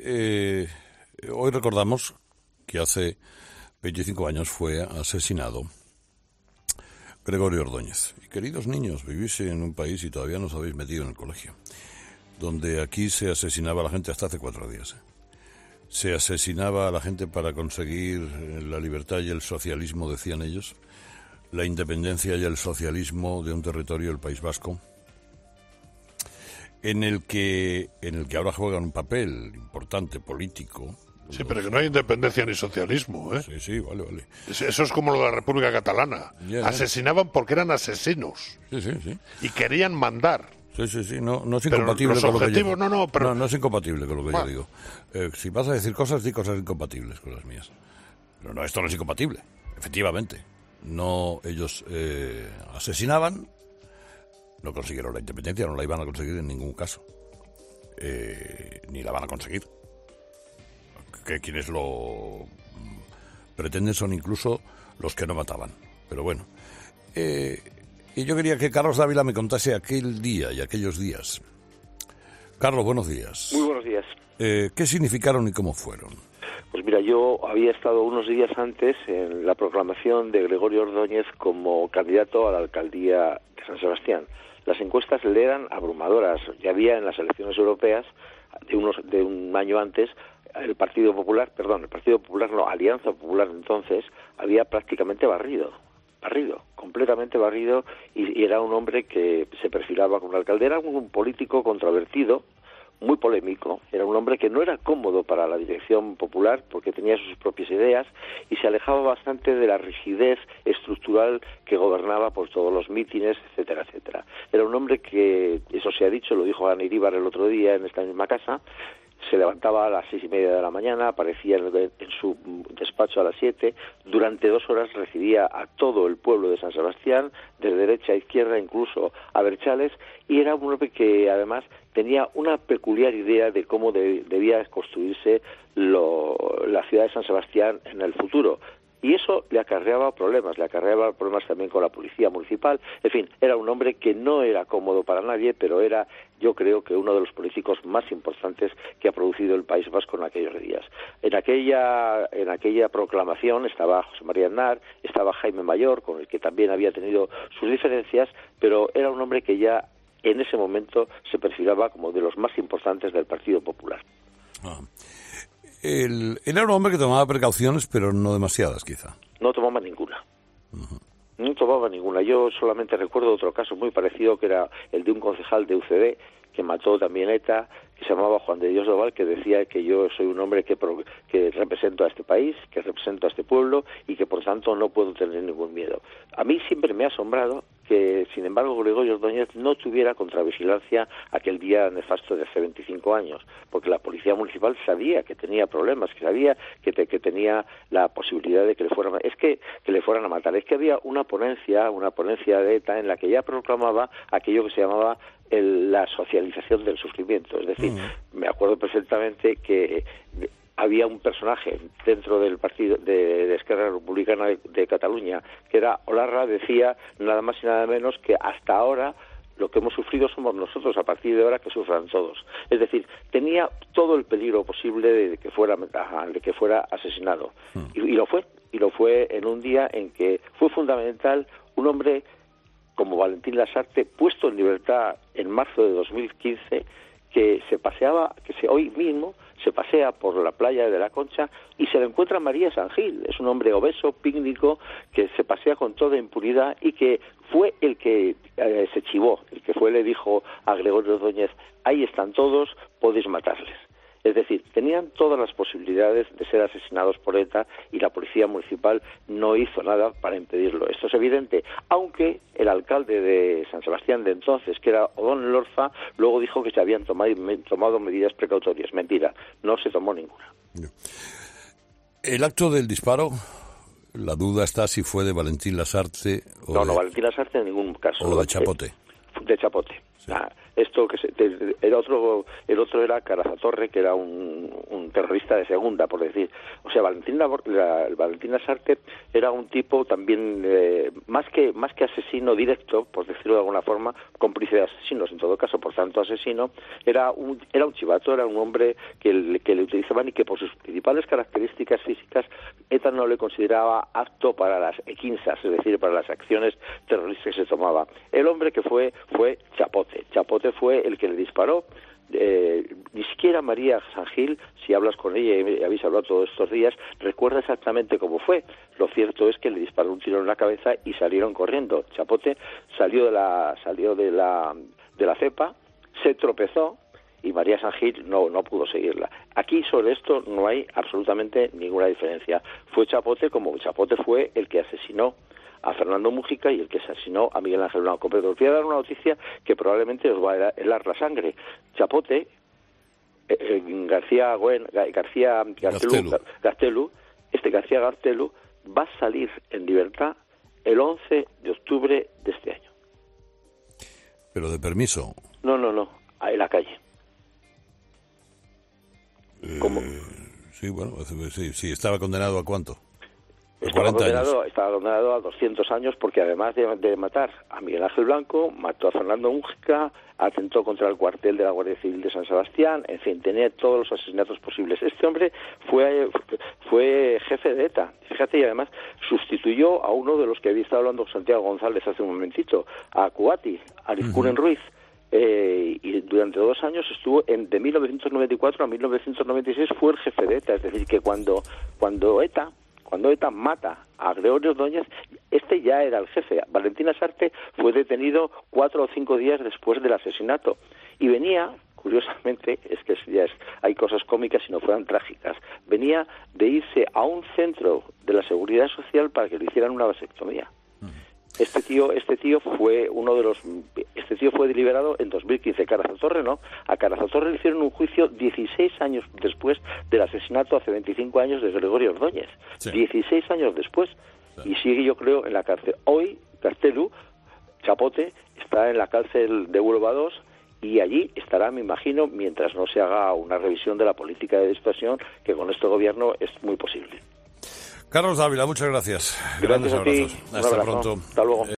hoy recordamos que hace 25 años fue asesinado Gregorio Ordóñez. Y queridos niños, vivís en un país y todavía no os habéis metido en el colegio, donde aquí se asesinaba a la gente hasta hace 4 días. Se asesinaba a la gente para conseguir la libertad y el socialismo, decían ellos, la independencia y el socialismo de un territorio, el País Vasco, en el que ahora juegan un papel importante político. Sí, pero que no hay independencia ni socialismo, ¿eh? Sí, vale. Eso es como lo de la República Catalana. Asesinaban porque eran asesinos. Sí. Y querían mandar. Sí, no es incompatible con lo que yo digo. No es incompatible con lo que yo digo. Si vas a decir cosas, di cosas incompatibles con las mías. Pero no, esto no es incompatible, efectivamente. No, ellos asesinaban, no consiguieron la independencia, no la iban a conseguir en ningún caso. Ni la van a conseguir. Que quienes lo pretenden son incluso los que no mataban. Pero bueno. Y yo quería que Carlos Dávila me contase aquel día y aquellos días. Carlos, buenos días. Muy buenos días. ¿Qué significaron y cómo fueron? Pues mira, yo había estado unos días antes en la proclamación de Gregorio Ordóñez como candidato a la alcaldía de San Sebastián. Las encuestas le eran abrumadoras. Ya había en las elecciones europeas de un año antes Alianza Popular entonces había prácticamente barrido, completamente barrido, y era un hombre que se perfilaba como alcalde. Era un político controvertido, muy polémico, era un hombre que no era cómodo para la dirección popular porque tenía sus propias ideas y se alejaba bastante de la rigidez estructural que gobernaba por todos los mítines, etcétera, etcétera. Era un hombre que, eso se ha dicho, lo dijo Ana Iríbar el otro día en esta misma casa, se levantaba a las 6:30 de la mañana, aparecía en su despacho a las 7, durante 2 horas recibía a todo el pueblo de San Sebastián, de derecha a izquierda, incluso a Berchales, y era un hombre que además tenía una peculiar idea de cómo debía construirse la ciudad de San Sebastián en el futuro. Y eso le acarreaba problemas también con la policía municipal. En fin, era un hombre que no era cómodo para nadie, pero era, yo creo, que uno de los políticos más importantes que ha producido el País Vasco en aquellos días. En aquella proclamación estaba José María Aznar, estaba Jaime Mayor, con el que también había tenido sus diferencias, pero era un hombre que ya en ese momento se perfilaba como de los más importantes del Partido Popular. Él era un hombre que tomaba precauciones, pero no demasiadas, quizá. No tomaba ninguna. No tomaba ninguna. Yo solamente recuerdo otro caso muy parecido, que era el de un concejal de UCD, que mató también ETA, que se llamaba Juan de Dios Doval, que decía que yo soy un hombre que represento a este país, que represento a este pueblo y que por tanto no puedo tener ningún miedo. A mí siempre me ha asombrado que, sin embargo, Gregorio Ordóñez no tuviera contravigilancia aquel día nefasto de hace 25 años, porque la policía municipal sabía que tenía problemas, que sabía que tenía la posibilidad de que le fueran a matar. Es que había una ponencia de ETA en la que ya proclamaba aquello que se llamaba la socialización del sufrimiento. Es decir, me acuerdo perfectamente que había un personaje dentro del partido de Esquerra Republicana de Cataluña, que era Olarra, decía nada más y nada menos que hasta ahora lo que hemos sufrido somos nosotros, a partir de ahora que sufran todos. Es decir, tenía todo el peligro posible de que fuera asesinado. Y lo fue en un día en que fue fundamental un hombre como Valentín Lasarte, puesto en libertad en marzo de 2015, que hoy mismo se pasea por la playa de la Concha y se le encuentra María San Gil. Es un hombre obeso, pícnico, que se pasea con toda impunidad y que fue el que se chivó, le dijo a Gregorio Ordóñez: ahí están todos, podéis matarles. Es decir, tenían todas las posibilidades de ser asesinados por ETA y la policía municipal no hizo nada para impedirlo. Esto es evidente, aunque el alcalde de San Sebastián de entonces, que era Odón Lorza, luego dijo que se habían tomado medidas precautorias. Mentira, no se tomó ninguna. El acto del disparo, la duda está si fue de Valentín Lasarte o No, Valentín Lasarte en ningún caso. O de Chapote. De Chapote. Sí. esto que el otro era Carazatorre, que era un terrorista de segunda, por decir. O sea, Valentín Lasarte era un tipo también más que asesino directo, por decirlo de alguna forma, cómplice de asesinos en todo caso, por tanto asesino, era un chivato, era un hombre que le utilizaban y que por sus principales características físicas ETA no le consideraba apto para las equinzas, es decir, para las acciones terroristas que se tomaba. El hombre que fue Chapote. Chapote fue el que le disparó. Ni siquiera María San Gil, si hablas con ella y habéis hablado todos estos días, recuerda exactamente cómo fue. Lo cierto es que le disparó un tiro en la cabeza y salieron corriendo. Chapote salió de la cepa, se tropezó y María San Gil no pudo seguirla. Aquí sobre esto no hay absolutamente ninguna diferencia. Fue Chapote como Chapote fue el que asesinó a Fernando Mújica y el que asesinó a Miguel Ángel Blanco. Pero os voy a dar una noticia que probablemente os va a helar la sangre. Chapote, García Gaztelu va a salir en libertad el 11 de octubre de este año. ¿Pero de permiso? No, en la calle. ¿Cómo? Sí, bueno, sí, ¿estaba condenado a cuánto? Estaba condenado a 200 años porque además de matar a Miguel Ángel Blanco, mató a Fernando Mújica, atentó contra el cuartel de la Guardia Civil de San Sebastián, en fin, tenía todos los asesinatos posibles. Este hombre fue jefe de ETA, fíjate, y además sustituyó a uno de los que había estado hablando Santiago González hace un momentito, a Cuati, a Rizkunen Ruiz. Y durante 2 años estuvo de 1994 a 1996 fue el jefe de ETA, es decir, que cuando ETA mata a Gregorio Ordóñez, este ya era el jefe. Valentín Lasarte fue detenido 4 o 5 días después del asesinato y venía, curiosamente, hay cosas cómicas si no fueran trágicas, venía de irse a un centro de la Seguridad Social para que le hicieran una vasectomía. Este tío fue fue liberado en 2015. Carazatorre no. A Carazatorre le hicieron un juicio 16 años después del asesinato hace 25 años de Gregorio Ordóñez. Sí. 16 años después. Sí. Y sigue, yo creo, en la cárcel. Hoy, Chapote, está en la cárcel de Huelva 2 y allí estará, me imagino, mientras no se haga una revisión de la política de disuasión, que con este gobierno es muy posible. Carlos Dávila, muchas gracias. Grandes abrazos. Hasta pronto. Hasta luego.